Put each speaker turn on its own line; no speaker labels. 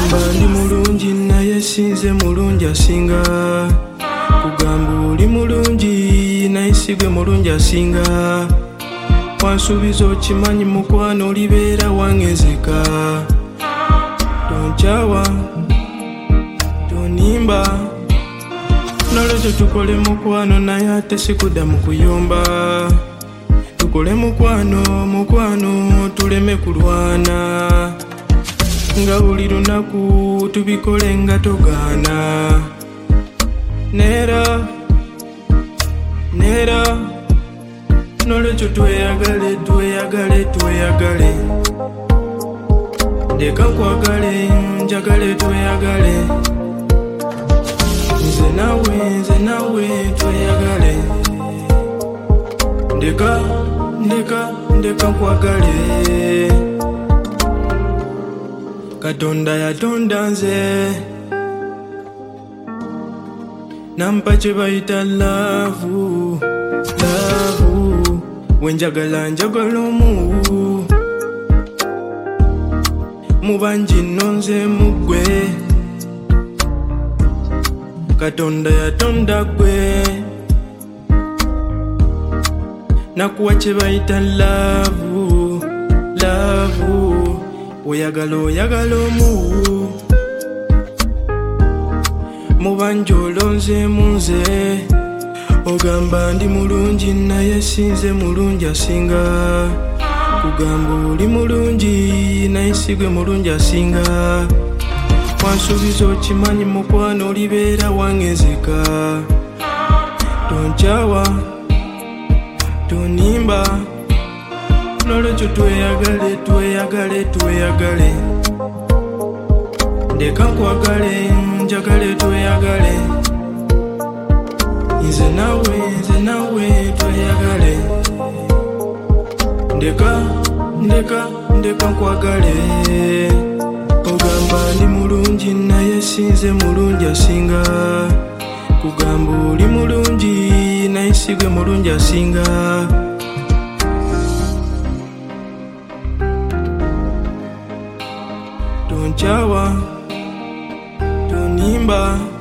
Kugamba ndi mulungi naye sinze mulungi asinga. Kugamba oli mulungi naye sigwe mulungi asinga. Wansuubiza okimanyi mukwano olibeera wangezeka. Tonkyawa, tonimba, nolwekyo tukole mukwano naye ate sikudda mu kuyomba. Tukole mukwano tuleme kulwana. Nga buli lunaku tubikole nga togaana. Neera nolwekyo tweyagale. Leka nkwagale njagale tweyagale. Nze nawe tweyagale. Ndeka nkwagale. Katonda yatonda nze nampa kye bayita love. Wenjagala njagala omu. Mubanji nonze mugwe. Katonda yatonda gwe. Nakuwa kye bayita love. Oyagala omu. Mubanji olonze munze. Ogamba ndi mulungi naye sinze mulungi asinga. Kugamba oli mulungi naye sigwe mulungi asinga. Wansuubiza okimanyi mukwano olibeera wangezeka. Tonkyawa, tonimba, nolwekyo tweyagale. Ndeka nkwagale njagale tweyagale. Nze nawe tweyagale. Ndeka nkwagale. Ogamba ndi mulungi naye sinze mulungi asinga. Kugamba oli mulungi naye sigwe mulungi asinga. Tonkyawa, tonimba,